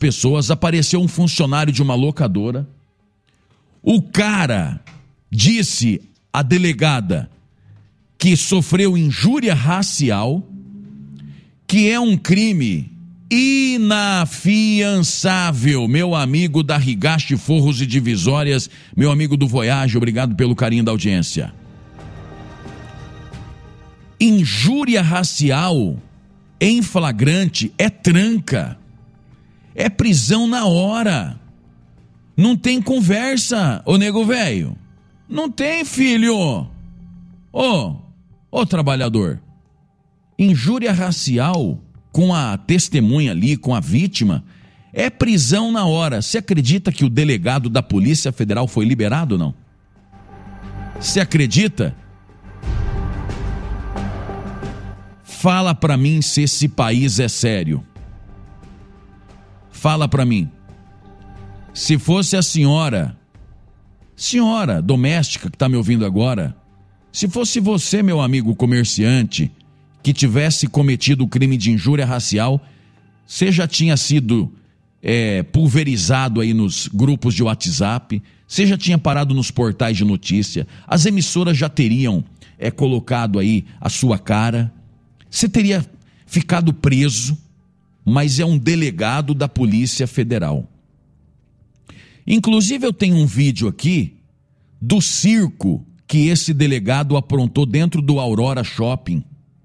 pessoas, apareceu um funcionário de uma locadora. O cara disse à delegada que sofreu injúria racial, que é um crime inafiançável. Meu amigo da Rigache Forros e Divisórias, meu amigo do Voyage, obrigado pelo carinho da audiência. Injúria racial em flagrante é tranca, é prisão na hora, não tem conversa, ô nego velho, não tem, filho, ô trabalhador. Injúria racial com a testemunha ali, com a vítima, é prisão na hora. Você acredita que o delegado da Polícia Federal foi liberado ou não? Você acredita? Fala pra mim se esse país é sério. Fala pra mim. Se fosse a senhora doméstica que está me ouvindo agora, se fosse você, meu amigo comerciante, que tivesse cometido o crime de injúria racial, você já tinha sido pulverizado aí nos grupos de WhatsApp, você já tinha parado nos portais de notícia, as emissoras já teriam colocado aí a sua cara, você teria ficado preso, mas é um delegado da Polícia Federal. Inclusive eu tenho um vídeo aqui do circo que esse delegado aprontou dentro do Aurora Shopping.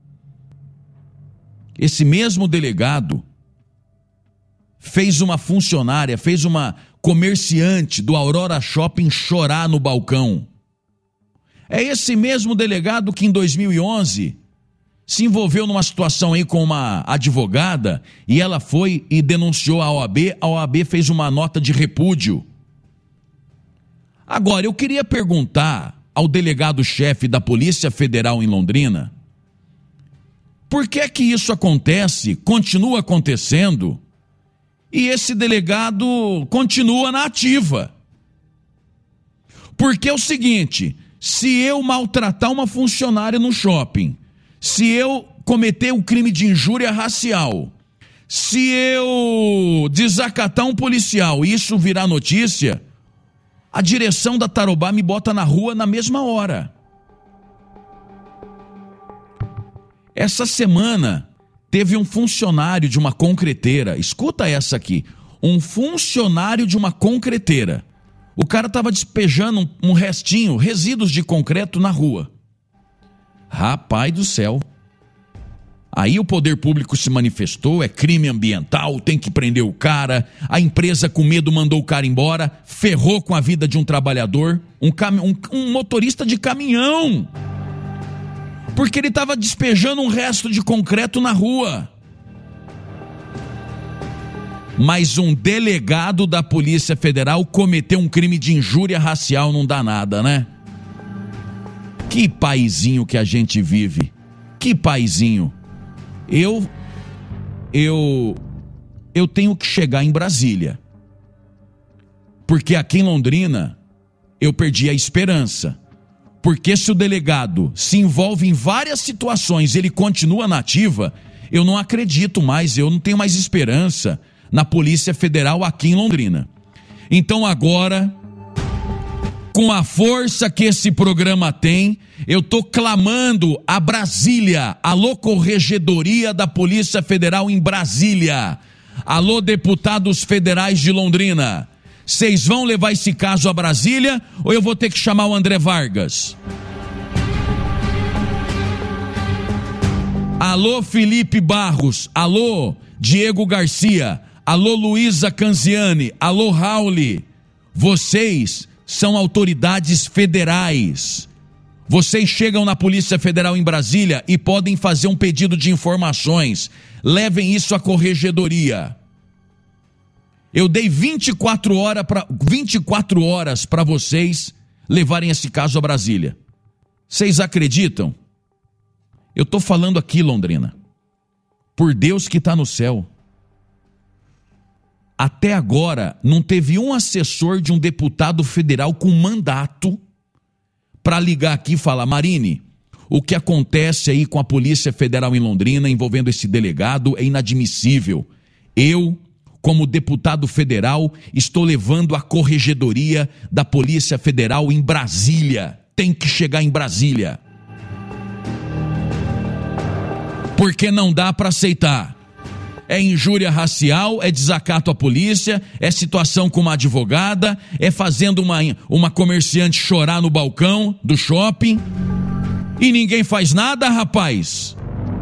Esse mesmo delegado fez uma funcionária, fez uma comerciante do Aurora Shopping chorar no balcão. É esse mesmo delegado que em 2011 se envolveu numa situação aí com uma advogada e ela foi e denunciou a OAB fez uma nota de repúdio. Agora, eu queria perguntar ao delegado-chefe da Polícia Federal em Londrina, por que que isso acontece, continua acontecendo, e esse delegado continua na ativa? Porque é o seguinte, se eu maltratar uma funcionária no shopping, se eu cometer um crime de injúria racial, se eu desacatar um policial e isso virar notícia, a direção da Tarobá me bota na rua na mesma hora. Essa semana teve um funcionário de uma concreteira, escuta essa aqui, um funcionário de uma concreteira. O cara estava despejando um restinho, resíduos de concreto na rua. Rapaz do céu. Aí o poder público se manifestou, é crime ambiental, tem que prender o cara. A empresa com medo mandou o cara embora, ferrou com a vida de um trabalhador, um motorista de caminhão, porque ele estava despejando um resto de concreto na rua. Mas um delegado da Polícia Federal cometeu um crime de injúria racial, não dá nada, né? Que paizinho que a gente vive, que paizinho. Eu tenho que chegar em Brasília, porque aqui em Londrina eu perdi a esperança, porque se o delegado se envolve em várias situações, ele continua na ativa, eu não acredito mais, eu não tenho mais esperança na Polícia Federal aqui em Londrina. Então agora, com a força que esse programa tem, eu estou clamando a Brasília, alô Corregedoria da Polícia Federal em Brasília, alô deputados federais de Londrina, vocês vão levar esse caso a Brasília ou eu vou ter que chamar o André Vargas? Alô Felipe Barros, alô Diego Garcia, alô Luísa Canziani, alô Rauli, vocês são autoridades federais. Vocês chegam na Polícia Federal em Brasília e podem fazer um pedido de informações. Levem isso à Corregedoria. Eu dei 24 horas para vocês levarem esse caso a Brasília. Vocês acreditam? Eu estou falando aqui, Londrina, por Deus que está no céu. Até agora, não teve um assessor de um deputado federal com mandato para ligar aqui e falar: Marine, o que acontece aí com a Polícia Federal em Londrina envolvendo esse delegado é inadmissível. Eu, como deputado federal, estou levando a corregedoria da Polícia Federal em Brasília. Tem que chegar em Brasília. Porque não dá para aceitar. É injúria racial, é desacato à polícia, é situação com uma advogada, é fazendo uma comerciante chorar no balcão do shopping. E ninguém faz nada, rapaz.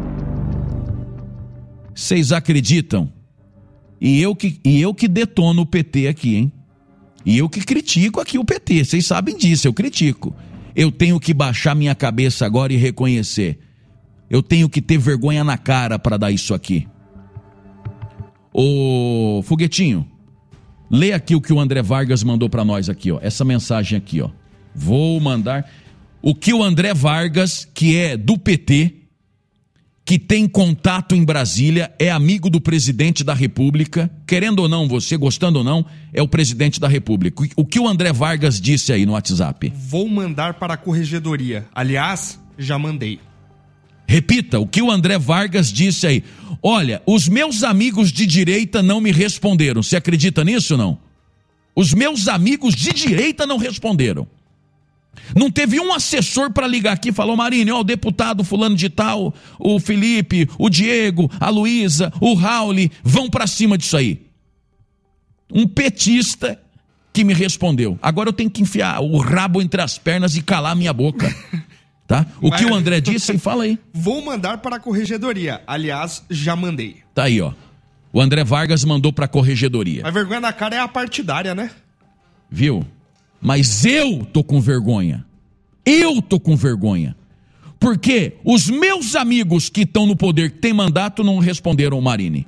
Vocês acreditam? E eu que detono o PT aqui, hein? E eu que critico aqui o PT, vocês sabem disso, eu critico. Eu tenho que baixar minha cabeça agora e reconhecer. Eu tenho que ter vergonha na cara para dar isso aqui. Ô Foguetinho, lê aqui o que o André Vargas mandou para nós aqui, ó. Essa mensagem aqui, ó. Vou mandar. O que o André Vargas, que é do PT, que tem contato em Brasília, é amigo do presidente da República, querendo ou não, você gostando ou não, é o presidente da República. O que o André Vargas disse aí no WhatsApp? Vou mandar para a corregedoria. Aliás, já mandei. Repita, o que o André Vargas disse aí. Olha, os meus amigos de direita não me responderam. Você acredita nisso ou não? Os meus amigos de direita não responderam. Não teve um assessor para ligar aqui e falar, Marinho, ó, o deputado fulano de tal, o Felipe, o Diego, a Luísa, o Rauli, vão para cima disso aí. Um petista que me respondeu. Agora eu tenho que enfiar o rabo entre as pernas e calar minha boca. Tá? O que o André disse, fala aí. Vou mandar para a corregedoria. Aliás, já mandei. Tá aí, ó. O André Vargas mandou para a corregedoria. A vergonha na cara é a partidária, né? Viu? Mas eu tô com vergonha. Eu tô com vergonha. Porque os meus amigos que estão no poder, que tem mandato, não responderam o Marini.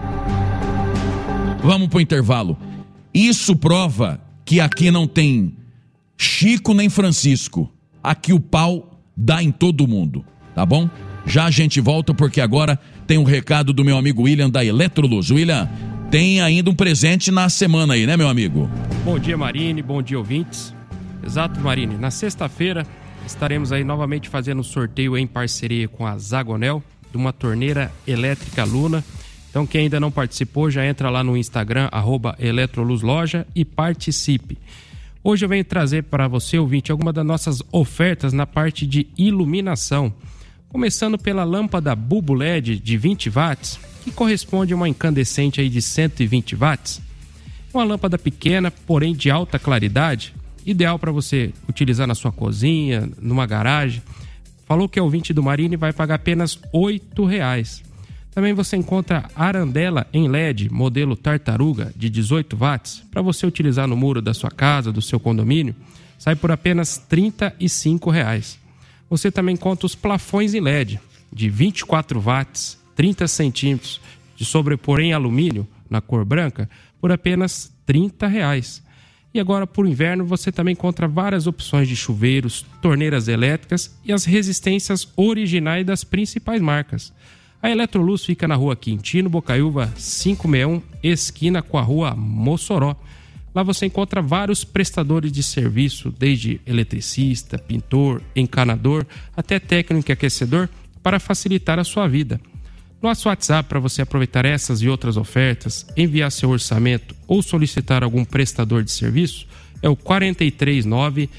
Vamos pro intervalo. Isso prova que aqui não tem Chico nem Francisco. Aqui o pau dá em todo mundo, tá bom? Já a gente volta porque agora tem um recado do meu amigo William da Eletroluz. William, tem ainda um presente na semana aí, né, meu amigo? Bom dia, Marini, bom dia, ouvintes. Exato, Marini, na sexta-feira estaremos aí novamente fazendo um sorteio em parceria com a Zagonel de uma torneira elétrica Luna. Então quem ainda não participou, já entra lá no Instagram, @eletroluzloja e participe. Hoje eu venho trazer para você, ouvinte, algumas das nossas ofertas na parte de iluminação. Começando pela lâmpada bulbo LED de 20 watts, que corresponde a uma incandescente aí de 120 watts. Uma lâmpada pequena, porém de alta claridade, ideal para você utilizar na sua cozinha, numa garagem. Falou que é ouvinte do Marini, vai pagar apenas R$ 8. Também você encontra arandela em LED, modelo Tartaruga, de 18 watts, para você utilizar no muro da sua casa, do seu condomínio, sai por apenas R$ 35. Você também encontra os plafões em LED, de 24 watts, 30 centímetros, de sobrepor em alumínio, na cor branca, por apenas R$ 30. E agora, por inverno, você também encontra várias opções de chuveiros, torneiras elétricas e as resistências originais das principais marcas. A Eletroluz fica na rua Quintino Bocaiúva 561, esquina com a rua Mossoró. Lá você encontra vários prestadores de serviço, desde eletricista, pintor, encanador, até técnico e aquecedor, para facilitar a sua vida. Nosso WhatsApp para você aproveitar essas e outras ofertas, enviar seu orçamento ou solicitar algum prestador de serviço é o 439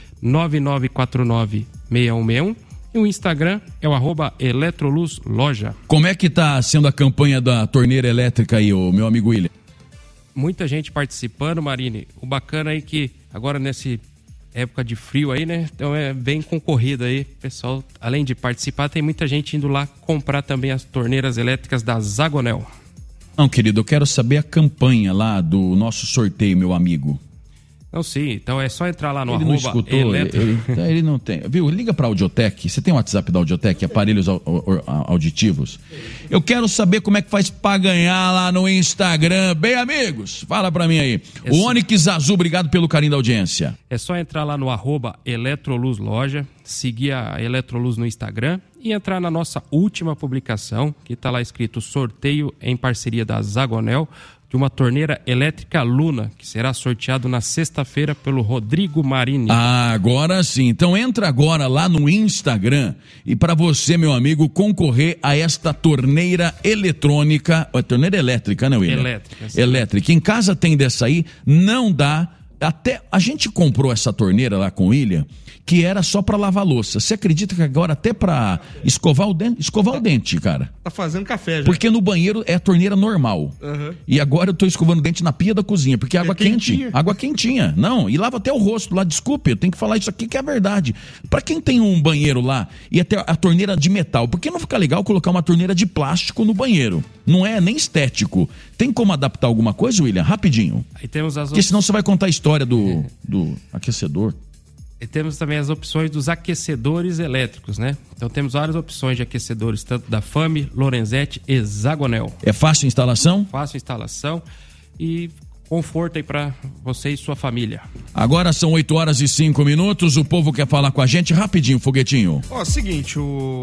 9949 6161. E o Instagram é o @eletroluzloja. Como é que tá sendo a campanha da torneira elétrica aí, ô, meu amigo William? Muita gente participando, Marini. O bacana aí que agora nessa época de frio aí, né? Então é bem concorrido aí. Pessoal, além de participar, tem muita gente indo lá comprar também as torneiras elétricas da Zagonel. Não, querido, eu quero saber a campanha lá do nosso sorteio, meu amigo. Não, sim, então é só entrar lá no Ele não escutou, ele não tem. Viu? Liga pra Audiotec. Você tem o WhatsApp da Audiotec, aparelhos auditivos? Eu quero saber como é que faz pra ganhar lá no Instagram. Bem, amigos, fala pra mim aí. O Onix Azul, obrigado pelo carinho da audiência. É só entrar lá no @eletroluzloja, seguir a Eletroluz no Instagram e entrar na nossa última publicação, que tá lá escrito sorteio em parceria da Zagonel, de uma torneira elétrica Luna, que será sorteado na sexta-feira pelo Rodrigo Marini. Ah, agora sim. Então entra agora lá no Instagram e para você, meu amigo, concorrer a esta torneira eletrônica, torneira elétrica, né, William? Elétrica. Sim. Elétrica. Em casa tem dessa aí, não dá. Até a gente comprou essa torneira lá com o William, que era só para lavar louça. Você acredita que agora até para escovar o dente, cara? Tá fazendo café já. Porque no banheiro é a torneira normal. Uhum. E agora eu tô escovando o dente na pia da cozinha, porque é água quente. quentinha. Água quentinha. Não, e lava até o rosto lá. Desculpe, eu tenho que falar isso aqui que é a verdade. Para quem tem um banheiro lá e até a torneira de metal, por que não fica legal colocar uma torneira de plástico no banheiro? Não é nem estético. Tem como adaptar alguma coisa, William? Rapidinho. Aí temos Porque senão você vai contar a história do aquecedor. E temos também as opções dos aquecedores elétricos, né? Então temos várias opções de aquecedores, tanto da Fame, Lorenzetti e Zagonel. É fácil a instalação? Fácil instalação e conforto aí para você e sua família. Agora são 8h05. O povo quer falar com a gente. Rapidinho, Foguetinho. Seguinte,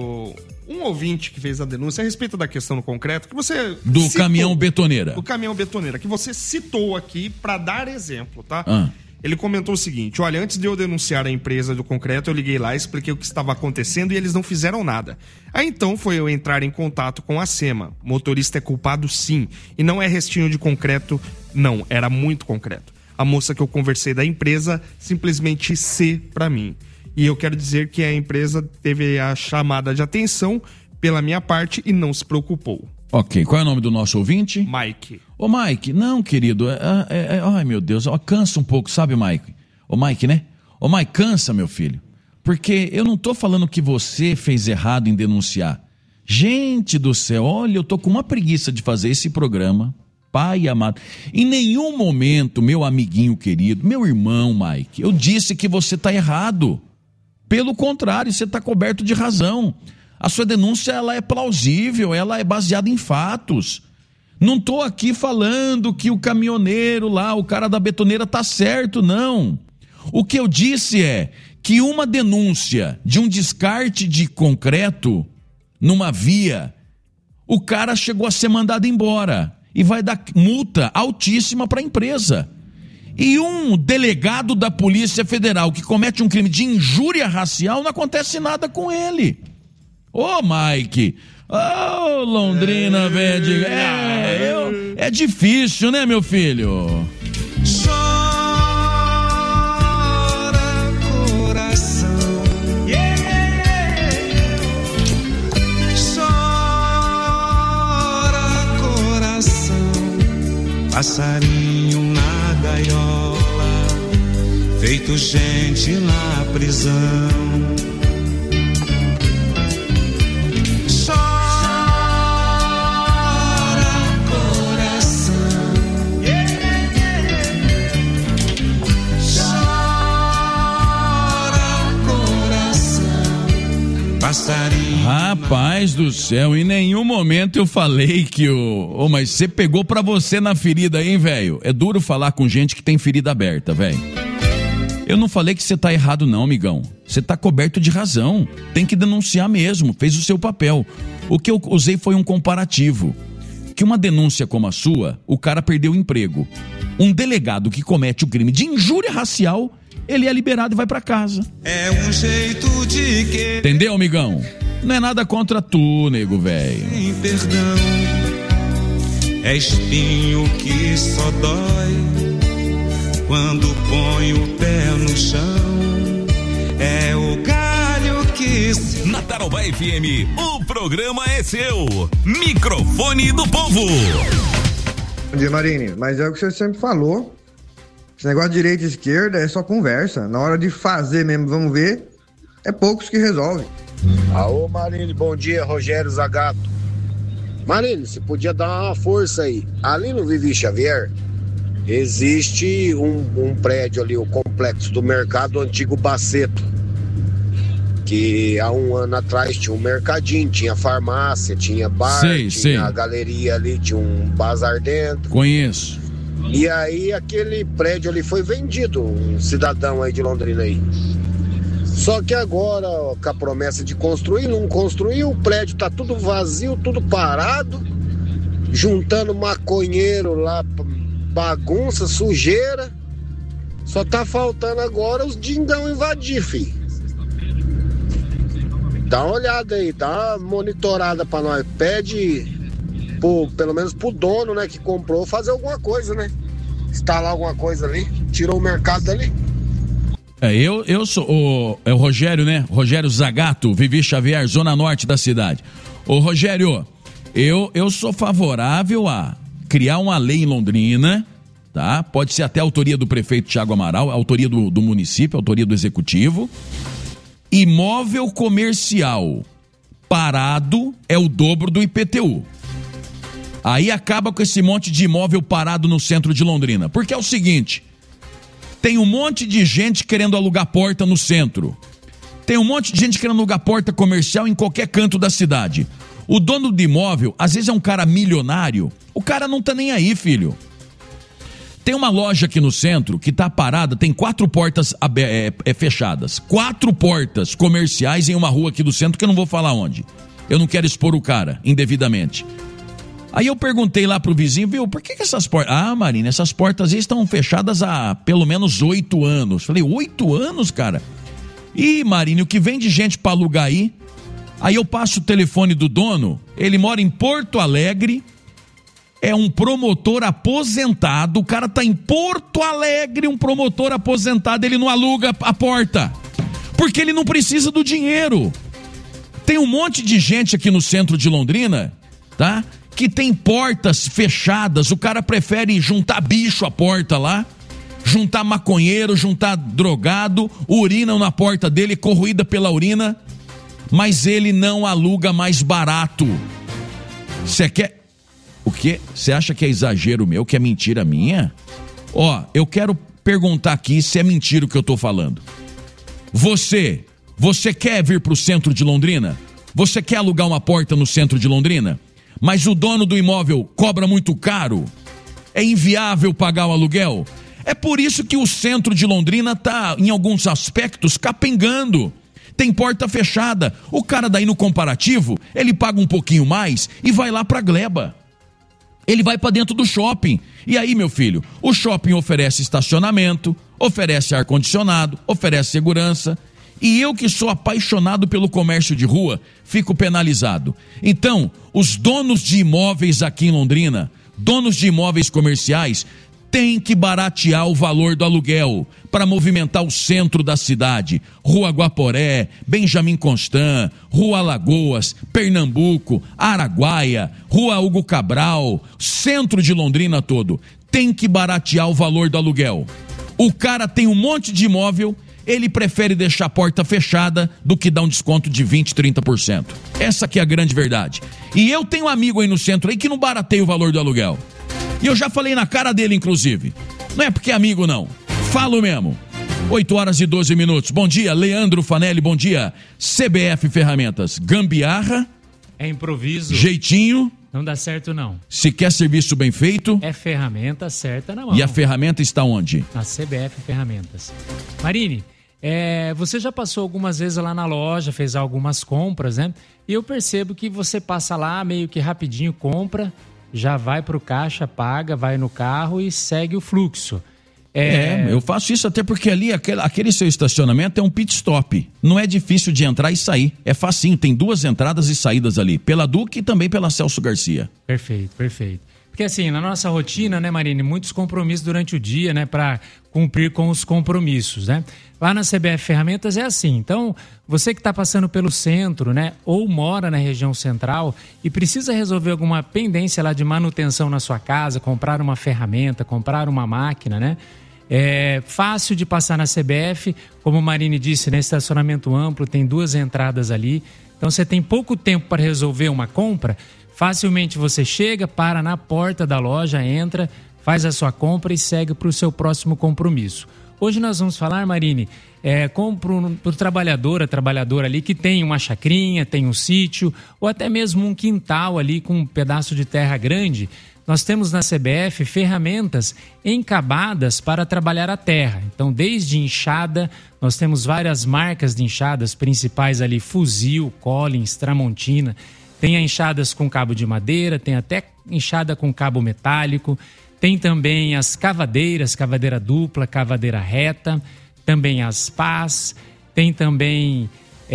um ouvinte que fez a denúncia a respeito da questão no concreto, que você Do citou, caminhão betoneira. Do caminhão betoneira, que você citou aqui para dar exemplo, tá? Ah. Ele comentou o seguinte: olha, antes de eu denunciar a empresa do concreto, eu liguei lá, expliquei o que estava acontecendo e eles não fizeram nada. Aí então foi eu entrar em contato com a SEMA. O motorista é culpado sim, e não é restinho de concreto, não, era muito concreto. A moça que eu conversei da empresa simplesmente C para mim. E eu quero dizer que a empresa teve a chamada de atenção pela minha parte e não se preocupou. Ok, qual é o nome do nosso ouvinte? Mike. Ô Mike, não querido, ai meu Deus, cansa um pouco, sabe Mike? Ô Mike, né? Ô Mike, cansa meu filho, porque eu não tô falando que você fez errado em denunciar. Gente do céu, olha, eu tô com uma preguiça de fazer esse programa, pai amado. Em nenhum momento, meu amiguinho querido, meu irmão Mike, eu disse que você tá errado. Pelo contrário, você tá coberto de razão. A sua denúncia, ela é plausível, ela é baseada em fatos. Não estou aqui falando que o caminhoneiro lá, o cara da betoneira tá certo, não. O que eu disse é que uma denúncia de um descarte de concreto numa via, o cara chegou a ser mandado embora e vai dar multa altíssima para a empresa. E um delegado da Polícia Federal que comete um crime de injúria racial, não acontece nada com ele. Ô, Mike, Londrina, velho, é difícil, né, meu filho? Chora, coração, chora, coração, passarinho na gaiola, feito gente na prisão. Rapaz do céu, em nenhum momento eu falei que mas você pegou pra você na ferida aí, hein, velho? É duro falar com gente que tem ferida aberta, velho. Eu não falei que você tá errado não, amigão. Você tá coberto de razão. Tem que denunciar mesmo, fez o seu papel. O que eu usei foi um comparativo. Que uma denúncia como a sua, o cara perdeu o emprego. Um delegado que comete o crime de injúria racial, ele é liberado e vai pra casa. É um jeito de que... Entendeu, amigão? Não é nada contra tu, nego, velho. Sem perdão, é espinho que só dói quando põe o pé no chão. É o galho que se... Na Tarobá FM, o programa é seu. Microfone do povo. Bom dia, Marini. Mas é o que você sempre falou. Esse negócio de direita e esquerda é só conversa. Na hora de fazer mesmo, vamos ver, é poucos que resolvem. Alô, Marília, bom dia, Rogério Zagato. Marília, você podia dar uma força aí. Ali no Vivi Xavier, existe um prédio ali, o complexo do mercado antigo Baceto, que há um ano atrás tinha um mercadinho, tinha farmácia, tinha bar, tinha a galeria ali, tinha um bazar dentro. Conheço. E aí aquele prédio ali foi vendido, um cidadão aí de Londrina aí. Só que agora, ó, com a promessa de construir, não construiu, o prédio tá tudo vazio, tudo parado. juntando maconheiro lá, bagunça, sujeira. Só tá faltando agora os dindão invadir, filho. Dá uma olhada aí, dá uma monitorada pra nós. Pede, pelo menos pro dono, né, que comprou, fazer alguma coisa, né? Instalar alguma coisa ali, tirou o mercado dali. Eu sou o Rogério, né? Rogério Zagato, Vivi Xavier, zona norte da cidade. Ô Rogério, eu sou favorável a criar uma lei em Londrina, tá? Pode ser até a autoria do prefeito Thiago Amaral, a autoria do município, a autoria do executivo. Imóvel comercial parado é o dobro do IPTU. Aí acaba com esse monte de imóvel parado no centro de Londrina. Porque é o seguinte, tem um monte de gente querendo alugar porta no centro. Tem um monte de gente querendo alugar porta comercial em qualquer canto da cidade. O dono do imóvel, às vezes é um cara milionário, o cara não tá nem aí, filho. Tem uma loja aqui no centro que tá parada, tem 4 portas fechadas. 4 portas comerciais em uma rua aqui do centro que eu não vou falar onde. Eu não quero expor o cara indevidamente. Aí eu perguntei lá pro vizinho, viu, por que essas portas... Ah, Marina, essas portas aí estão fechadas há pelo menos 8 anos. Falei, 8 anos, cara? Ih, Marina, o que vem de gente pra alugar aí? Aí eu passo o telefone do dono, ele mora em Porto Alegre, é um promotor aposentado, o cara tá em Porto Alegre, um promotor aposentado, ele não aluga a porta, porque ele não precisa do dinheiro. Tem um monte de gente aqui no centro de Londrina, tá? Que tem portas fechadas, o cara prefere juntar bicho à porta lá, juntar maconheiro, juntar drogado, urinam na porta dele, corroída pela urina, mas ele não aluga mais barato. Você quer... O quê? Você acha que é exagero meu, que é mentira minha? Ó, eu quero perguntar aqui se é mentira o que eu tô falando. Você quer vir pro centro de Londrina? Você quer alugar uma porta no centro de Londrina? Mas o dono do imóvel cobra muito caro? É inviável pagar o aluguel? É por isso que o centro de Londrina tá, em alguns aspectos, capengando. Tem porta fechada. O cara daí no comparativo, ele paga um pouquinho mais e vai lá pra gleba. Ele vai para dentro do shopping. E aí, meu filho, o shopping oferece estacionamento, oferece ar-condicionado, oferece segurança. E eu que sou apaixonado pelo comércio de rua, fico penalizado. Então, os donos de imóveis aqui em Londrina, donos de imóveis comerciais, têm que baratear o valor do aluguel para movimentar o centro da cidade. Rua Guaporé, Benjamin Constant, Rua Alagoas, Pernambuco, Araguaia, Rua Hugo Cabral, centro de Londrina todo. Tem que baratear o valor do aluguel. O cara tem um monte de imóvel, ele prefere deixar a porta fechada do que dar um desconto de 20%, 30%. Essa que é a grande verdade. E eu tenho um amigo aí no centro aí que não barateia o valor do aluguel. E eu já falei na cara dele, inclusive. Não é porque é amigo, não. Falo mesmo. 8h12. Bom dia, Leandro Fanelli, bom dia. CBF Ferramentas, gambiarra. É improviso. Jeitinho. Não dá certo, não. Se quer serviço bem feito. É ferramenta certa na mão. E a ferramenta está onde? Na CBF Ferramentas. Marine, você já passou algumas vezes lá na loja, fez algumas compras, né? E eu percebo que você passa lá meio que rapidinho, compra, já vai pro caixa, paga, vai no carro e segue o fluxo. Eu faço isso até porque ali, aquele seu estacionamento é um pit stop. Não é difícil de entrar e sair. É facinho, tem 2 entradas e saídas ali. Pela Duque e também pela Celso Garcia. Perfeito, perfeito. Porque assim, na nossa rotina, né, Marine, muitos compromissos durante o dia, né, para cumprir com os compromissos, né? Lá na CBF Ferramentas é assim. Então, você que está passando pelo centro, né, ou mora na região central e precisa resolver alguma pendência lá de manutenção na sua casa, comprar uma ferramenta, comprar uma máquina, né? É fácil de passar na CBF, como o Marine disse, né, estacionamento amplo, tem 2 entradas ali. Então, você tem pouco tempo para resolver uma compra. Facilmente você chega, para na porta da loja, entra, faz a sua compra e segue para o seu próximo compromisso. Hoje nós vamos falar, Marine, para o trabalhador, a trabalhadora ali que tem uma chacrinha, tem um sítio ou até mesmo um quintal ali com um pedaço de terra grande. Nós temos na CBF ferramentas encabadas para trabalhar a terra. Então, desde enxada, nós temos várias marcas de enxadas principais ali, Fuzil, Collins, Tramontina. Tem enxadas com cabo de madeira, tem até enxada com cabo metálico, tem também as cavadeiras, cavadeira dupla, cavadeira reta, também as pás, tem também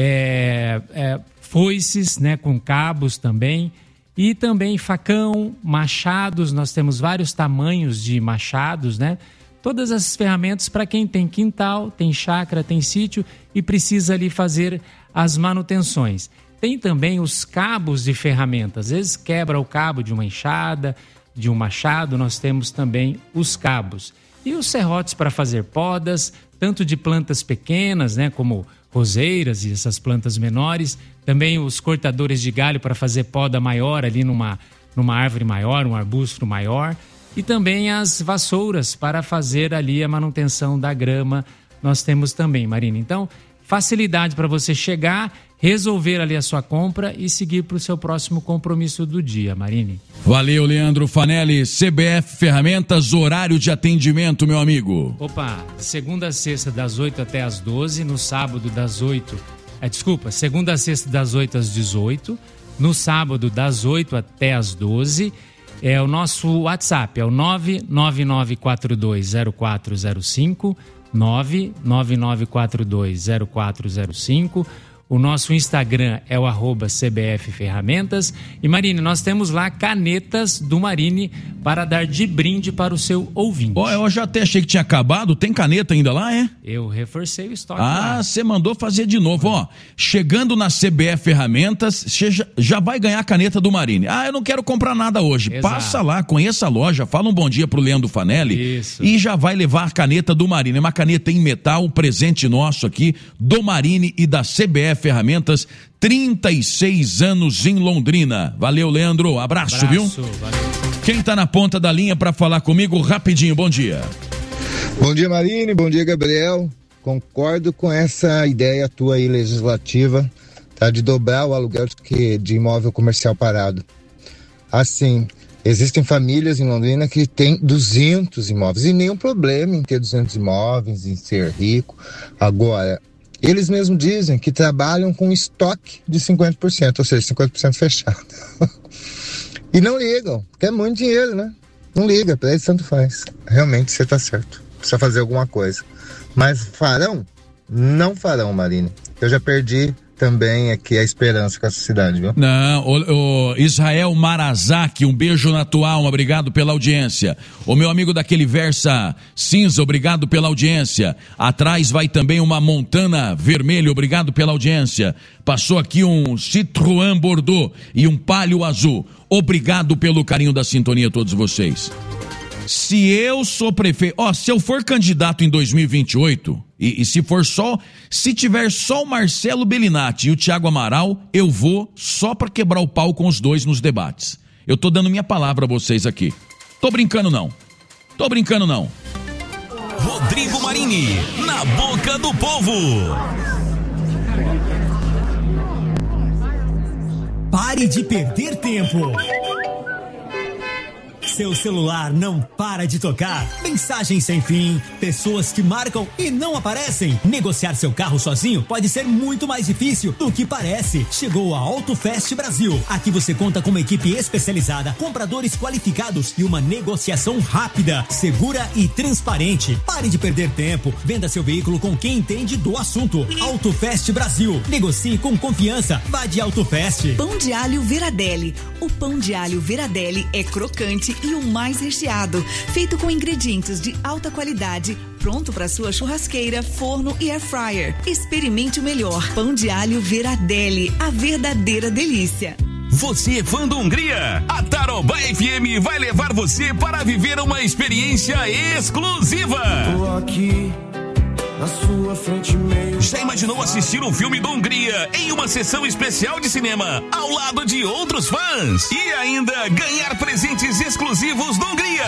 foices, né, com cabos também, e também facão, machados, nós temos vários tamanhos de machados, né? Todas essas ferramentas para quem tem quintal, tem chácara, tem sítio e precisa ali fazer as manutenções. Tem também os cabos de ferramentas, às vezes quebra o cabo de uma enxada, de um machado, nós temos também os cabos. E os serrotes para fazer podas, tanto de plantas pequenas, né, como roseiras e essas plantas menores, também os cortadores de galho para fazer poda maior ali numa árvore maior, um arbusto maior, e também as vassouras para fazer ali a manutenção da grama, nós temos também, Marina. Então, facilidade para você chegar, resolver ali a sua compra e seguir para o seu próximo compromisso do dia, Marine. Valeu, Leandro Fanelli. CBF Ferramentas, horário de atendimento, meu amigo. Opa, segunda a sexta das 8 até as 12, no sábado das 8... segunda a sexta das 8 às 18, no sábado das 8 até as 12. O nosso WhatsApp é o 999420405, 999420405. O nosso Instagram é o @CBF Ferramentas. E Marine, nós temos lá canetas do Marine para dar de brinde para o seu ouvinte. Eu já até achei que tinha acabado. Tem caneta ainda lá, é? Eu reforcei o estoque lá. Você mandou fazer de novo. Chegando na CBF Ferramentas, você já vai ganhar a caneta do Marine. Eu não quero comprar nada hoje. Exato. Passa lá, conheça a loja, fala um bom dia pro Leandro Fanelli. Isso. E já vai levar a caneta do Marine. É uma caneta em metal, um presente nosso aqui, do Marine e da CBF Ferramentas, 36 anos em Londrina. Valeu, Leandro. Abraço, viu? Valeu. Quem tá na ponta da linha para falar comigo rapidinho? Bom dia. Bom dia, Marine. Bom dia, Gabriel. Concordo com essa ideia tua aí legislativa, tá? De dobrar o aluguel de imóvel comercial parado. Assim, existem famílias em Londrina que têm 200 imóveis e nenhum problema em ter 200 imóveis, em ser rico. Agora, eles mesmos dizem que trabalham com estoque de 50%, ou seja, 50% fechado. E não ligam, porque é muito dinheiro, né? Não liga, para eles tanto faz. Realmente você está certo, precisa fazer alguma coisa. Mas farão? Não farão, Marine. Eu já perdi também aqui a esperança com essa cidade, viu? Não, o Israel Marazaki, um beijo na tua alma, obrigado pela audiência. O meu amigo daquele Versa cinza, obrigado pela audiência. Atrás vai também uma Montana vermelha, obrigado pela audiência. Passou aqui um Citroën Bordeaux e um Palio azul. Obrigado pelo carinho da sintonia a todos vocês. Se eu sou prefeito, se eu for candidato em 2028, e se tiver só o Marcelo Bellinati e o Thiago Amaral, eu vou só para quebrar o pau com os dois nos debates. Eu tô dando minha palavra a vocês aqui. Tô brincando não. Rodrigo Marini, na boca do povo. Pare de perder tempo. Seu celular não para de tocar. Mensagens sem fim, pessoas que marcam e não aparecem. Negociar seu carro sozinho pode ser muito mais difícil do que parece. Chegou a AutoFest Brasil. Aqui você conta com uma equipe especializada, compradores qualificados e uma negociação rápida, segura e transparente. Pare de perder tempo. Venda seu veículo com quem entende do assunto. AutoFest Brasil. Negocie com confiança. Vá de AutoFest. Pão de alho Veradelli. O pão de alho Veradelli é crocante e o mais recheado, feito com ingredientes de alta qualidade, pronto para sua churrasqueira, forno e air fryer. Experimente o melhor pão de alho Veradelli, a verdadeira delícia. Você é fã do Hungria? A Tarobá FM vai levar você para viver uma experiência exclusiva. Tô aqui na sua frente meio. Já imaginou assistir um filme do Hungria em uma sessão especial de cinema ao lado de outros fãs? E ainda ganhar presentes exclusivos do Hungria?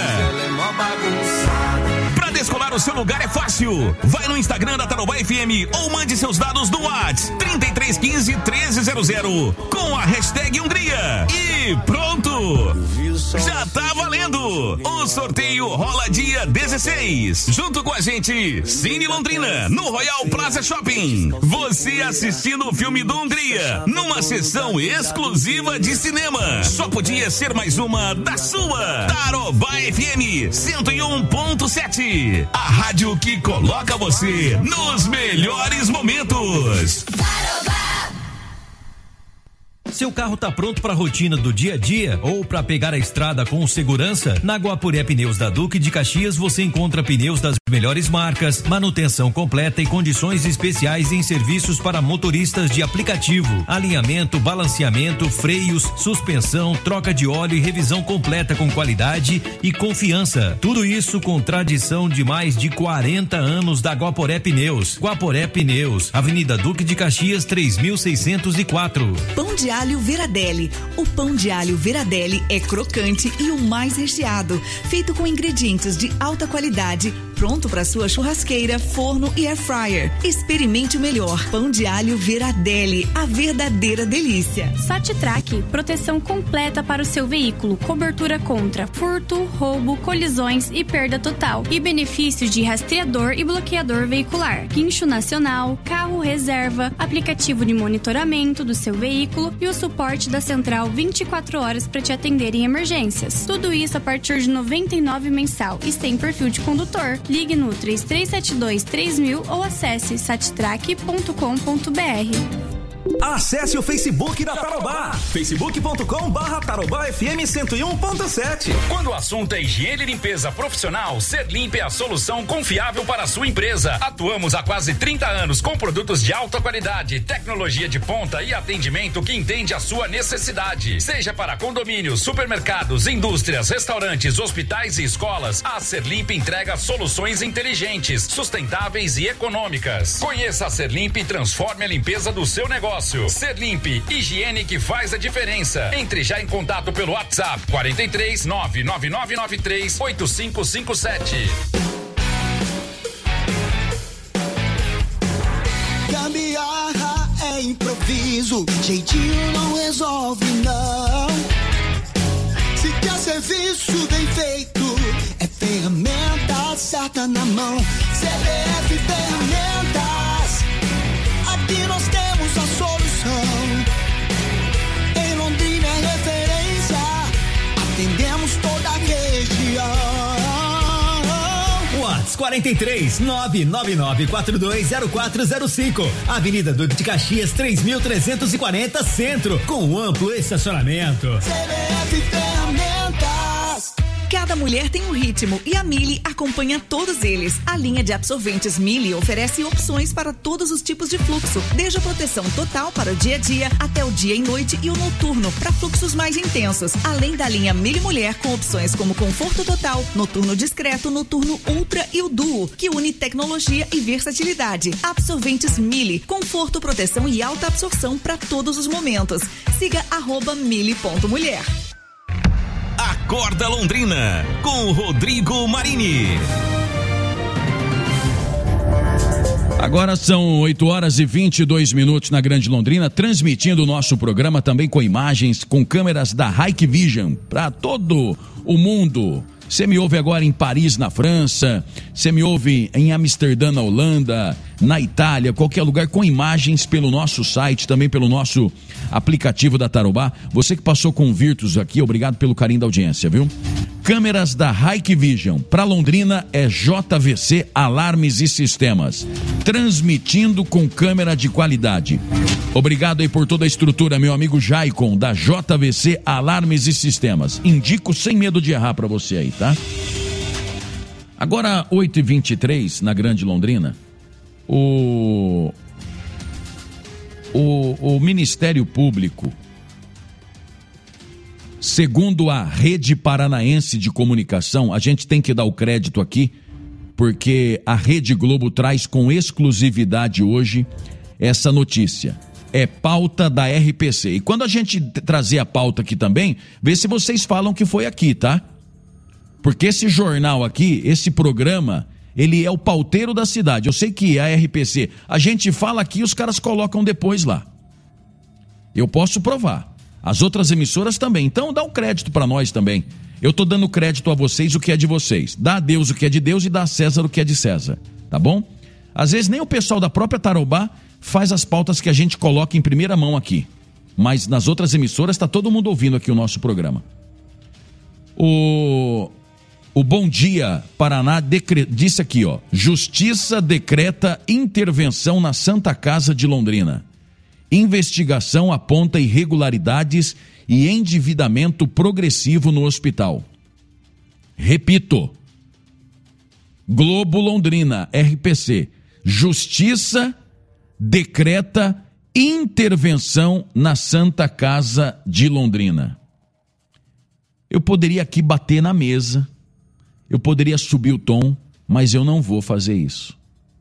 Para descolar o seu lugar é fácil. Vai no Instagram da Tarobá FM ou mande seus dados no WhatsApp 3315 1300 com a hashtag Hungria. E pronto! Já tá valendo! O sorteio rola dia 16. Junto com a gente, Cine Londrina, no Royal Plaza Shopping. Você assistindo o filme do Hungria, numa sessão exclusiva de cinema. Só podia ser mais uma da sua. Tarobá FM 101.7. A rádio que coloca você nos melhores momentos. Seu carro tá pronto para a rotina do dia a dia ou para pegar a estrada com segurança? Na Guapuré Pneus da Duque de Caxias você encontra pneus das melhores marcas, manutenção completa e condições especiais em serviços para motoristas de aplicativo, alinhamento, balanceamento, freios, suspensão, troca de óleo e revisão completa com qualidade e confiança. Tudo isso com tradição de mais de 40 anos da Guaporé Pneus. Guaporé Pneus, Avenida Duque de Caxias 3604. Pão de alho Veradelli. O pão de alho Veradelli é crocante e o mais recheado, feito com ingredientes de alta qualidade, pronto para sua churrasqueira, forno e air fryer. Experimente o melhor pão de alho Veradelli, a verdadeira delícia. Satitrack, proteção completa para o seu veículo, cobertura contra furto, roubo, colisões e perda total, e benefícios de rastreador e bloqueador veicular, guincho nacional, carro reserva, aplicativo de monitoramento do seu veículo e o suporte da central 24 horas para te atender em emergências. Tudo isso a partir de R$ 99 mensal e sem perfil de condutor. Ligue no 3372-3000 ou acesse sattrack.com.br. Acesse o Facebook da Tarobá, facebook.com/TarobáFM 101.7. Quando o assunto é higiene e limpeza profissional, Serlimp é a solução confiável para a sua empresa. Atuamos há quase 30 anos com produtos de alta qualidade, tecnologia de ponta e atendimento que entende a sua necessidade. Seja para condomínios, supermercados, indústrias, restaurantes, hospitais e escolas, a Serlimp entrega soluções inteligentes, sustentáveis e econômicas. Conheça a Serlimp e transforme a limpeza do seu negócio. Serlimp, higiene que faz a diferença. Entre já em contato pelo WhatsApp 43 99993 8557. Gambiarra é improviso, jeitinho não resolve não. Se quer serviço bem feito, é ferramenta certa na mão. CBF Ferramentas, aqui nós temos a solução. Em Londrina é referência, atendemos toda a região. WhatsApp 43 999420405, Avenida Duque de Caxias 3340 Centro, com amplo estacionamento. CBF Ferramentas. Cada mulher tem um ritmo e a Mili acompanha todos eles. A linha de absorventes Mili oferece opções para todos os tipos de fluxo, desde a proteção total para o dia a dia até o dia e noite e o noturno para fluxos mais intensos. Além da linha Mili Mulher com opções como conforto total, noturno discreto, noturno ultra e o duo, que une tecnologia e versatilidade. Absorventes Mili, conforto, proteção e alta absorção para todos os momentos. Siga @mili.mulher. Acorda Londrina, com o Rodrigo Marini. Agora são 8h22 na Grande Londrina, transmitindo o nosso programa também com imagens, com câmeras da Hikvision para todo o mundo. Você me ouve agora em Paris, na França, você me ouve em Amsterdã, na Holanda, na Itália, qualquer lugar, com imagens pelo nosso site, também pelo nosso aplicativo da Tarobá. Você que passou com o Virtus aqui, obrigado pelo carinho da audiência, viu? Câmeras da Hikvision, para Londrina é JVC Alarmes e Sistemas, transmitindo com câmera de qualidade. Obrigado aí por toda a estrutura, meu amigo Jaicon, da JVC Alarmes e Sistemas. Indico sem medo de errar para você aí, tá? Agora, 8h23, na Grande Londrina, o Ministério Público, segundo a Rede Paranaense de Comunicação, a gente tem que dar o crédito aqui, porque a Rede Globo traz com exclusividade hoje essa notícia. É pauta da RPC. E quando a gente trazer a pauta aqui também, vê se vocês falam que foi aqui, tá? Porque esse jornal aqui, esse programa, ele é o pauteiro da cidade. Eu sei que a RPC, a gente fala aqui e os caras colocam depois lá. Eu posso provar. As outras emissoras também. Então dá um crédito para nós também. Eu estou dando crédito a vocês o que é de vocês. Dá a Deus o que é de Deus e dá a César o que é de César. Tá bom? Às vezes nem o pessoal da própria Tarobá faz as pautas que a gente coloca em primeira mão aqui. Mas nas outras emissoras está todo mundo ouvindo aqui o nosso programa. O Bom Dia Paraná disse aqui, ó: Justiça decreta intervenção na Santa Casa de Londrina. Investigação aponta irregularidades e endividamento progressivo no hospital. Repito. Globo Londrina, RPC. Justiça decreta intervenção na Santa Casa de Londrina. Eu poderia aqui bater na mesa, eu poderia subir o tom, mas eu não vou fazer isso.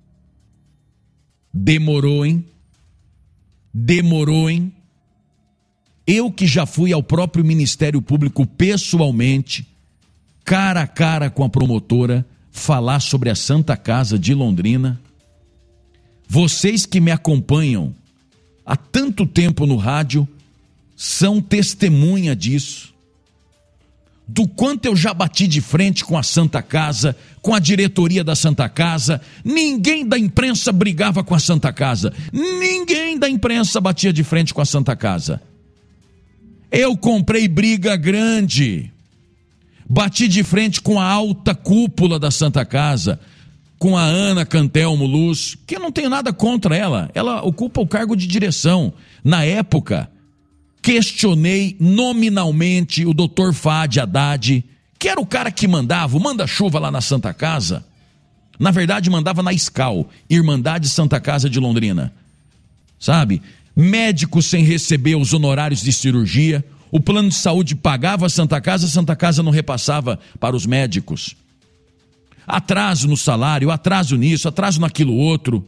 Demorou, hein? Demorou, hein? Eu que já fui ao próprio Ministério Público pessoalmente, cara a cara com a promotora, falar sobre a Santa Casa de Londrina. Vocês que me acompanham há tanto tempo no rádio são testemunha disso. Do quanto eu já bati de frente com a Santa Casa, com a diretoria da Santa Casa. Ninguém da imprensa brigava com a Santa Casa. Ninguém da imprensa batia de frente com a Santa Casa. Eu comprei briga grande. Bati de frente com a alta cúpula da Santa Casa, com a Ana Cantelmo Luz, que eu não tenho nada contra ela. Ela ocupa o cargo de direção. Na época, questionei nominalmente o Dr. Fadi Haddad, que era o cara que mandava o manda-chuva lá na Santa Casa. Na verdade, mandava na SCAL, Irmandade Santa Casa de Londrina. Sabe? Médicos sem receber os honorários de cirurgia. O plano de saúde pagava a Santa Casa não repassava para os médicos. Atraso no salário, atraso nisso, atraso naquilo outro.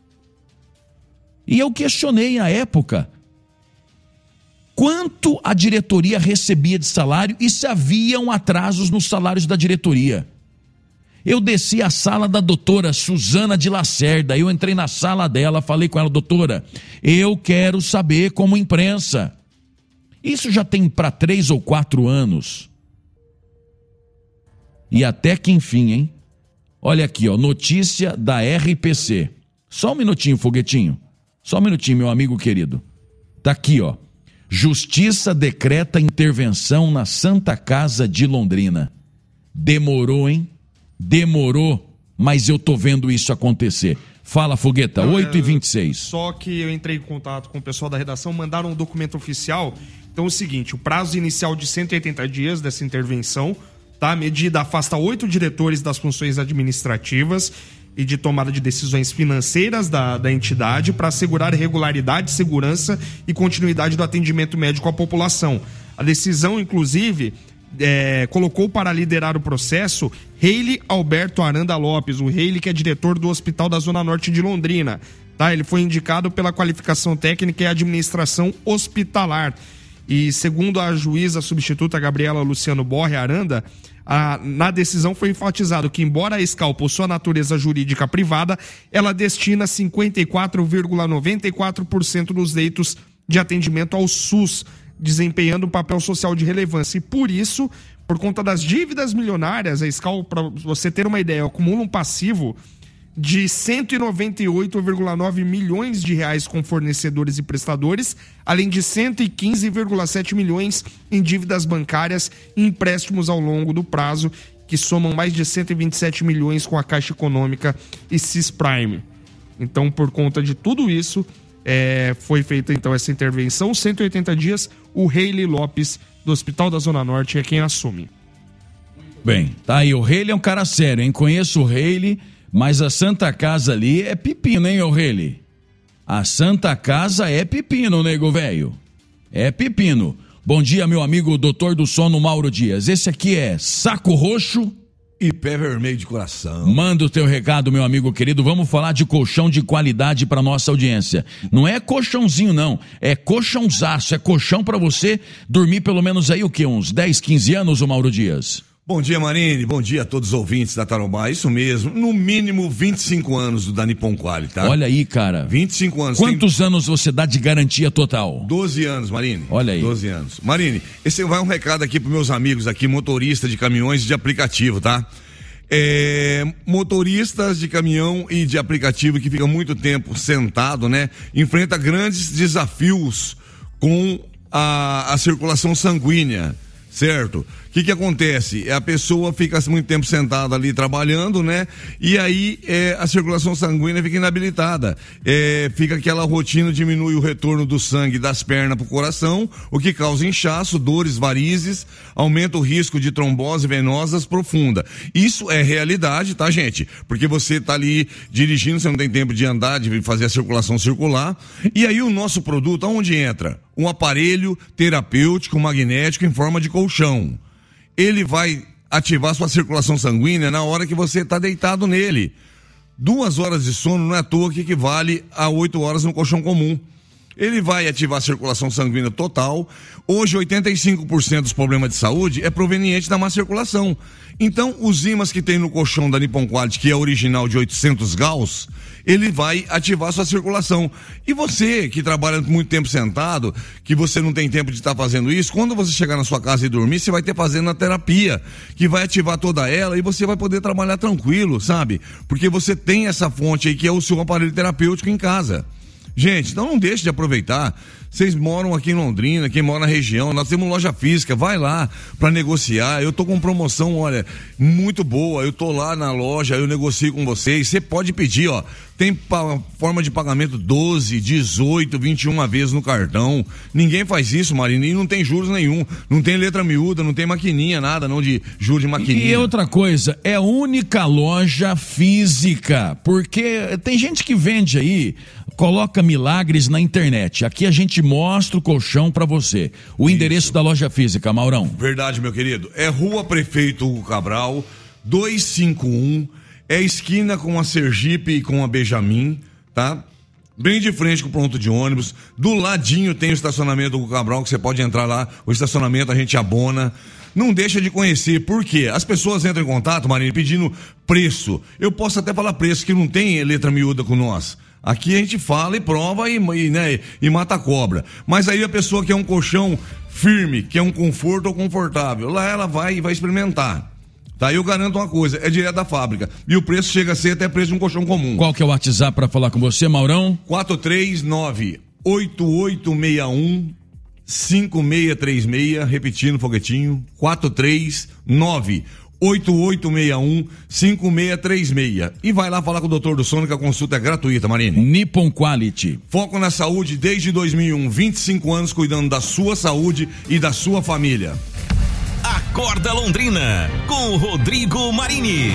E eu questionei na época quanto a diretoria recebia de salário e se haviam atrasos nos salários da diretoria. Eu desci a sala da doutora Suzana de Lacerda, eu entrei na sala dela, falei com ela: doutora, eu quero saber como imprensa. Isso já tem para 3 ou 4 anos. E até que enfim, hein? Olha aqui, ó, notícia da RPC. Só um minutinho, Foguetinho. Só um minutinho, meu amigo querido. Tá aqui, ó. Justiça decreta intervenção na Santa Casa de Londrina. Demorou, hein? Demorou, mas eu tô vendo isso acontecer. Fala, Fogueta, 8h26. Só que eu entrei em contato com o pessoal da redação, mandaram um documento oficial. Então é o seguinte: o prazo inicial de 180 dias dessa intervenção, tá? A medida afasta 8 diretores das funções administrativas e de tomada de decisões financeiras da entidade para assegurar regularidade, segurança e continuidade do atendimento médico à população. A decisão, inclusive, colocou para liderar o processo Reile Alberto Aranda Lopes, o Reile, que é diretor do Hospital da Zona Norte de Londrina. Tá? Ele foi indicado pela qualificação técnica e administração hospitalar. E segundo a juíza substituta Gabriela Luciano Borre Aranda, na decisão foi enfatizado que, embora a SCAL possua natureza jurídica privada, ela destina 54,94% dos leitos de atendimento ao SUS, desempenhando um papel social de relevância. E por isso, por conta das dívidas milionárias, a SCAL, para você ter uma ideia, acumula um passivo de 198,9 milhões de reais com fornecedores e prestadores, além de 115,7 milhões em dívidas bancárias e empréstimos ao longo do prazo, que somam mais de 127 milhões com a Caixa Econômica e Cisprime. Então, por conta de tudo isso, foi feita então essa intervenção. 180 dias, o Reile Lopes, do Hospital da Zona Norte, é quem assume. Bem, tá aí, o Reile é um cara sério, hein? Conheço o Reile, mas a Santa Casa ali é pepino, hein, Reile? A Santa Casa é pepino, nego velho. É pepino. Bom dia, meu amigo doutor do sono Mauro Dias. Esse aqui é saco roxo e pé vermelho de coração. Manda o teu recado, meu amigo querido. Vamos falar de colchão de qualidade para nossa audiência. Não é colchãozinho, não. É colchãozaço. É colchão para você dormir pelo menos aí o quê? Uns 10, 15 anos, o Mauro Dias? Bom dia, Marini. Bom dia a todos os ouvintes da Tarobá. Isso mesmo. No mínimo 25 anos da Nippon Quali, tá? Olha aí, cara. 25 anos. Quantos anos você dá de garantia total? 12 anos, Marini. Olha aí. 12 anos. Marini, esse vai um recado aqui pros meus amigos aqui, motoristas de caminhões e de aplicativo, tá? Motoristas de caminhão e de aplicativo que ficam muito tempo sentado, né? Enfrenta grandes desafios com a circulação sanguínea, certo? O que acontece? A pessoa fica muito tempo sentada ali trabalhando, né? E aí a circulação sanguínea fica inabilitada. Fica aquela rotina, diminui o retorno do sangue das pernas para o coração, o que causa inchaço, dores, varizes, aumenta o risco de trombose venosa profunda. Isso é realidade, tá, gente? Porque você tá ali dirigindo, você não tem tempo de andar, de fazer a circulação circular. E aí o nosso produto, aonde entra? Um aparelho terapêutico magnético em forma de colchão. Ele vai ativar sua circulação sanguínea na hora que você está deitado nele. 2 horas de sono não é à toa que equivale a 8 horas no colchão comum. Ele vai ativar a circulação sanguínea total. Hoje, 85% dos problemas de saúde é proveniente da má circulação. Então, os ímãs que tem no colchão da Nippon Quality, que é original de 800 Gauss, ele vai ativar sua circulação. E você, que trabalha muito tempo sentado, que você não tem tempo de estar fazendo isso, quando você chegar na sua casa e dormir, você vai ter fazendo a terapia, que vai ativar toda ela e você vai poder trabalhar tranquilo, sabe? Porque você tem essa fonte aí que é o seu aparelho terapêutico em casa. Gente, então não deixe de aproveitar. Vocês moram aqui em Londrina, quem mora na região, nós temos loja física, vai lá para negociar. Eu tô com promoção, olha, muito boa. Eu tô lá na loja, eu negocio com vocês. Você pode pedir, ó, tem forma de pagamento 12, 18, 21 vezes no cartão. Ninguém faz isso, Marina, e não tem juros nenhum. Não tem letra miúda, não tem maquininha, nada não de juros de maquininha. E outra coisa, é a única loja física, porque tem gente que vende aí, coloca milagres na internet. Aqui a gente mostra o colchão pra você. O endereço da loja física, Maurão. Verdade, meu querido. É Rua Prefeito Hugo Cabral, 251, é esquina com a Sergipe e com a Benjamin, tá? Bem de frente com o ponto de ônibus. Do ladinho tem o estacionamento Hugo Cabral, que você pode entrar lá. O estacionamento a gente abona. Não deixa de conhecer, por quê? As pessoas entram em contato, Marinho, pedindo preço. Eu posso até falar preço, que não tem letra miúda com nós. Aqui a gente fala e prova e mata a cobra. Mas aí a pessoa quer um colchão firme, quer um conforto ou confortável. Lá ela vai e vai experimentar. Tá? Eu garanto uma coisa, é direto da fábrica. E o preço chega a ser até preço de um colchão comum. Qual que é o WhatsApp para falar com você, Maurão? 439-8861-5636, repetindo, foguetinho, 439-8861-5636. E vai lá falar com o doutor do sono, que a consulta é gratuita, Marine. Nippon Quality. Foco na saúde desde 2001, 25 anos cuidando da sua saúde e da sua família. Acorda Londrina, com o Rodrigo Marini.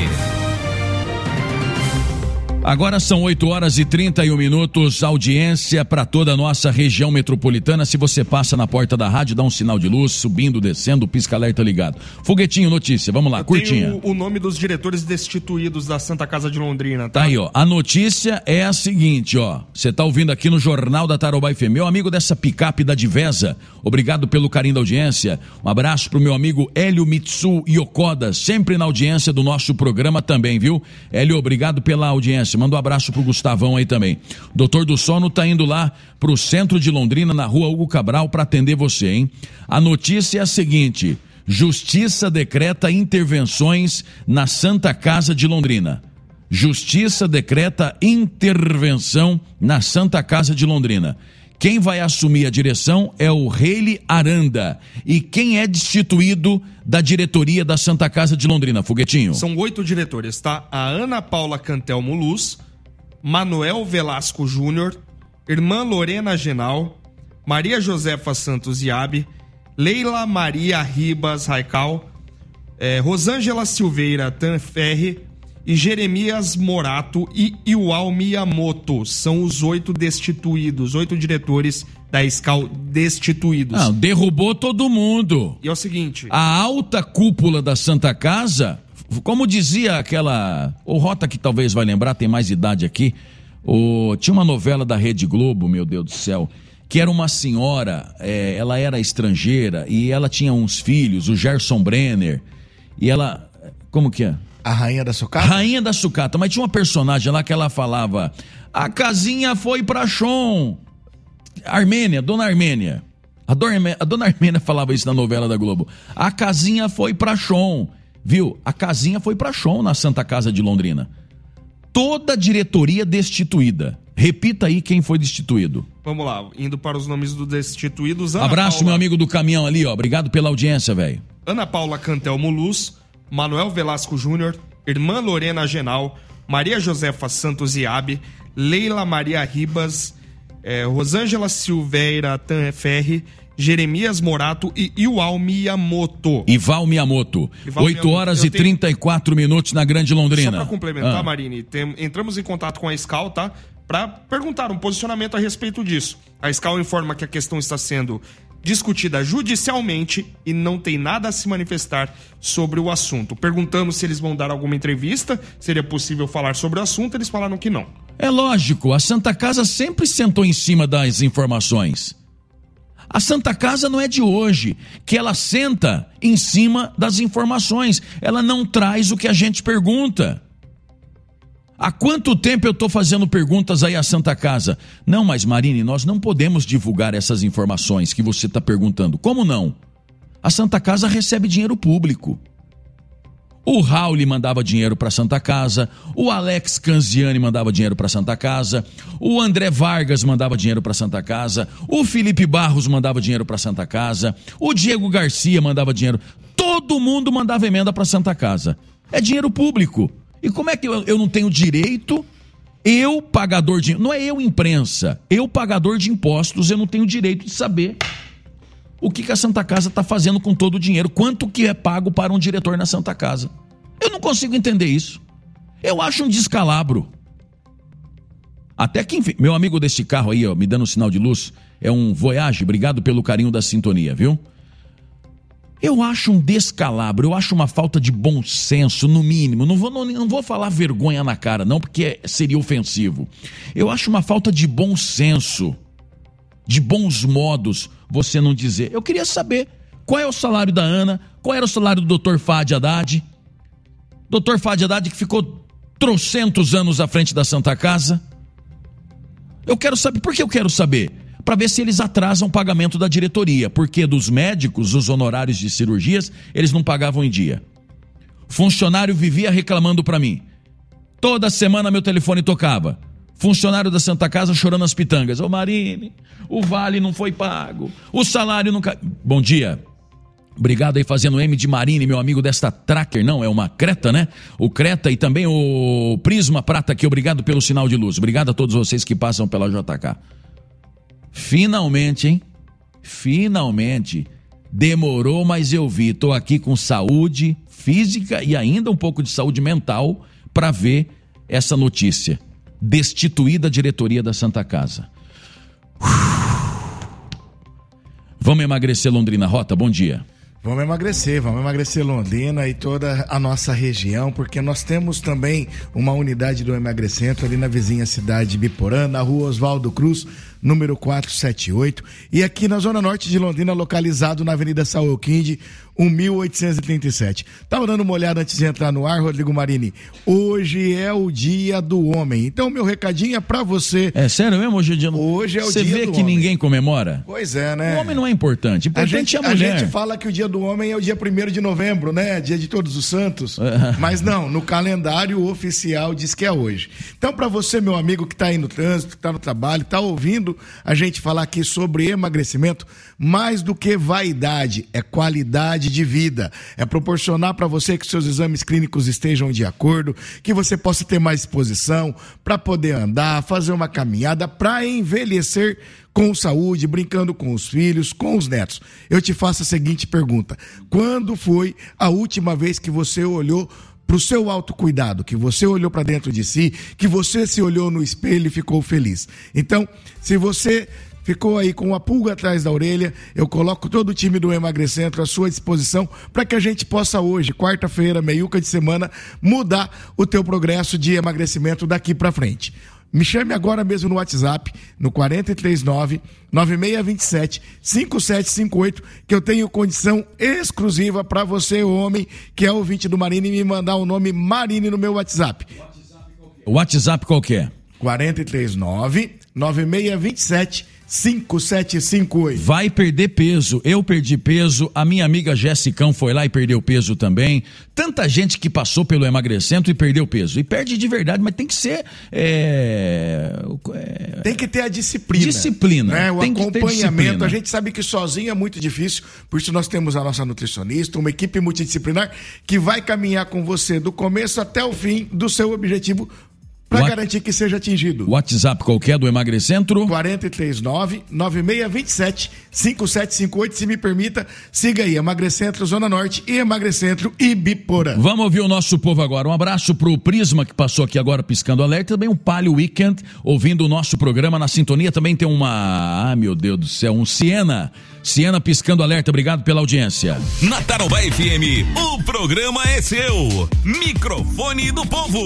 Agora são 8h31, audiência para toda a nossa região metropolitana. Se você passa na porta da rádio, dá um sinal de luz, subindo, descendo, pisca-alerta ligado. Foguetinho, notícia, vamos lá, curtinha. Tem o nome dos diretores destituídos da Santa Casa de Londrina, tá? Tá aí, ó, a notícia é a seguinte, ó, você tá ouvindo aqui no Jornal da Tarobá FM, meu amigo dessa picape da Divesa, obrigado pelo carinho da audiência, um abraço pro meu amigo Hélio Mitsu Yokoda, sempre na audiência do nosso programa também, viu? Hélio, obrigado pela audiência. Manda um abraço pro Gustavão aí também. Doutor do Sono tá indo lá pro centro de Londrina, na rua Hugo Cabral, para atender você, hein? A notícia é a seguinte: Justiça decreta intervenções na Santa Casa de Londrina. Justiça decreta intervenção na Santa Casa de Londrina. Quem vai assumir a direção é o Reile Aranda. E quem é destituído da diretoria da Santa Casa de Londrina, Foguetinho? São 8 diretores, tá? A Ana Paula Cantelmo Luz, Manuel Velasco Júnior, Irmã Lorena Genal, Maria Josefa Santos Iabe, Leila Maria Ribas Raical, Rosângela Silveira Tanferri e Jeremias Morato e Iual Miyamoto. São os 8 destituídos, 8 diretores da SCAL destituídos. Não, derrubou todo mundo. E é o seguinte: a alta cúpula da Santa Casa, como dizia aquela, o Rota que talvez vai lembrar, tem mais idade aqui, tinha uma novela da Rede Globo, meu Deus do céu, que era uma senhora, ela era estrangeira e ela tinha uns filhos, o Gerson Brenner. E ela, como que é? A Rainha da Sucata? Rainha da Sucata, mas tinha uma personagem lá que ela falava, a casinha foi pra Chon. Armênia, Dona Armênia. A Dona Armênia falava isso na novela da Globo. A casinha foi pra Chon. Viu? A casinha foi pra Chon na Santa Casa de Londrina. Toda a diretoria destituída. Repita aí quem foi destituído. Vamos lá, indo para os nomes dos destituídos. Abraço, meu amigo do caminhão ali, ó. Obrigado pela audiência, velho. Ana Paula Cantel Muluz, Manuel Velasco Júnior, Irmã Lorena Genal, Maria Josefa Santos Iabe, Leila Maria Ribas, Rosângela Silveira Tanferri, Jeremias Morato e Ival Miyamoto. 8 horas e 34 minutos na Grande Londrina. Só para complementar, Marini, entramos em contato com a SCAL, tá? Para perguntar um posicionamento a respeito disso. A SCAL informa que a questão está sendo discutida judicialmente e não tem nada a se manifestar sobre o assunto. Perguntamos se eles vão dar alguma entrevista, seria possível falar sobre o assunto, eles falaram que não. É lógico, a Santa Casa sempre sentou em cima das informações. A Santa Casa não é de hoje, que ela senta em cima das informações. Ela não traz o que a gente pergunta. Há quanto tempo eu estou fazendo perguntas aí à Santa Casa? Não, mas Marini, nós não podemos divulgar essas informações que você está perguntando. Como não? A Santa Casa recebe dinheiro público. O Raul mandava dinheiro para a Santa Casa, o Alex Canziani mandava dinheiro para a Santa Casa, o André Vargas mandava dinheiro para a Santa Casa, o Felipe Barros mandava dinheiro para a Santa Casa, o Diego Garcia mandava dinheiro. Todo mundo mandava emenda para a Santa Casa. É dinheiro público. E como é que eu não tenho direito, eu pagador de... Não é eu imprensa, eu pagador de impostos, eu não tenho direito de saber o que a Santa Casa está fazendo com todo o dinheiro, quanto que é pago para um diretor na Santa Casa. Eu não consigo entender isso. Eu acho um descalabro. Até que, enfim, meu amigo desse carro aí, ó, me dando um sinal de luz, é um Voyage, obrigado pelo carinho da sintonia, viu? Eu acho um descalabro, eu acho uma falta de bom senso, no mínimo. Não vou falar vergonha na cara, não, porque seria ofensivo. Eu acho uma falta de bom senso, de bons modos, você não dizer. Eu queria saber qual é o salário da Ana, qual era o salário do Dr. Fadi Haddad. Dr. Fadi Haddad que ficou trocentos anos à frente da Santa Casa. Eu quero saber, por que eu quero saber? Para ver se eles atrasam o pagamento da diretoria, porque dos médicos, os honorários de cirurgias, eles não pagavam em dia. Funcionário vivia reclamando para mim. Toda semana meu telefone tocava. Funcionário da Santa Casa chorando as pitangas. Ô Marini, o vale não foi pago, o salário não... Bom dia. Obrigado aí fazendo M de Marini, meu amigo desta Tracker, não, é uma Creta, né? O Creta e também o Prisma Prata aqui, obrigado pelo sinal de luz. Obrigado a todos vocês que passam pela JK. Finalmente, hein? Finalmente. Demorou, mas eu vi. Tô aqui com saúde física e ainda um pouco de saúde mental para ver essa notícia. Destituída a diretoria da Santa Casa. Vamos emagrecer Londrina Rota? Bom dia. Vamos emagrecer Londrina e toda a nossa região, porque nós temos também uma unidade do emagrecimento ali na vizinha cidade de Biporã, na rua Oswaldo Cruz, número 478, e aqui na zona norte de Londrina, localizado na Avenida Saul Quinde, 1837. Tava dando uma olhada antes de entrar no ar, Rodrigo Marini. Hoje é o dia do homem. Então, meu recadinho é pra você. É sério mesmo? Hoje é o dia do homem? Hoje é o dia do homem. Você vê que ninguém comemora? Pois é, né? O homem não é importante. Importante é a mulher. A gente fala que o dia do homem é o dia 1º de novembro, né? Dia de Todos os Santos. Mas não, no calendário oficial diz que é hoje. Então, pra você, meu amigo que tá aí no trânsito, que tá no trabalho, tá ouvindo a gente falar aqui sobre emagrecimento, mais do que vaidade, é qualidade de vida. É proporcionar para você que seus exames clínicos estejam de acordo, que você possa ter mais disposição para poder andar, fazer uma caminhada, para envelhecer com saúde, brincando com os filhos, com os netos. Eu te faço a seguinte pergunta: quando foi a última vez que você olhou para o seu autocuidado, que você olhou para dentro de si, que você se olhou no espelho e ficou feliz? Então, se você ficou aí com uma pulga atrás da orelha, eu coloco todo o time do Emagrecentro à sua disposição para que a gente possa hoje, quarta-feira, meiuca de semana, mudar o teu progresso de emagrecimento daqui para frente. Me chame agora mesmo no WhatsApp, no 439-9627-5758, que eu tenho condição exclusiva para você, homem, que é ouvinte do Marine, me mandar o nome Marine no meu WhatsApp. O WhatsApp qual que é? 439-9627-5758. Vai perder peso. Eu perdi peso. A minha amiga Jessicão foi lá e perdeu peso também. Tanta gente que passou pelo Emagrecentro e perdeu peso. E perde de verdade, mas tem que ser... Tem que ter a disciplina. Disciplina. Né? O tem acompanhamento. disciplina. A gente sabe que sozinho é muito difícil. Por isso nós temos a nossa nutricionista, uma equipe multidisciplinar que vai caminhar com você do começo até o fim do seu objetivo, para garantir que seja atingido. O WhatsApp qualquer do Emagrecentro? 439-9627-5758. Se me permita, siga aí, Emagrecentro Zona Norte e Emagrecentro Ibiporã. Vamos ouvir o nosso povo agora. Um abraço pro Prisma, que passou aqui agora piscando alerta. Também um Palio Weekend, ouvindo o nosso programa na sintonia. Também tem uma... meu Deus do céu, um Siena piscando alerta. Obrigado pela audiência. Na Tarobá FM, o programa é seu. Microfone do Povo.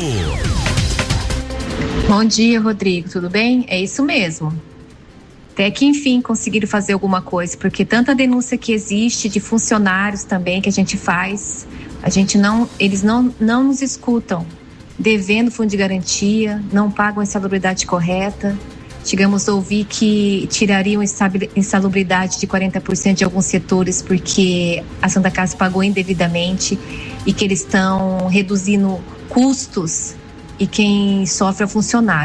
Bom dia, Rodrigo, tudo bem? É isso mesmo. Até que enfim conseguiram fazer alguma coisa, porque tanta denúncia que existe de funcionários também que a gente faz, eles não nos escutam, devendo fundo de garantia, não pagam a insalubridade correta. Chegamos a ouvir que tirariam insalubridade de 40% de alguns setores porque a Santa Casa pagou indevidamente e que eles estão reduzindo custos. E quem sofre é o funcionário.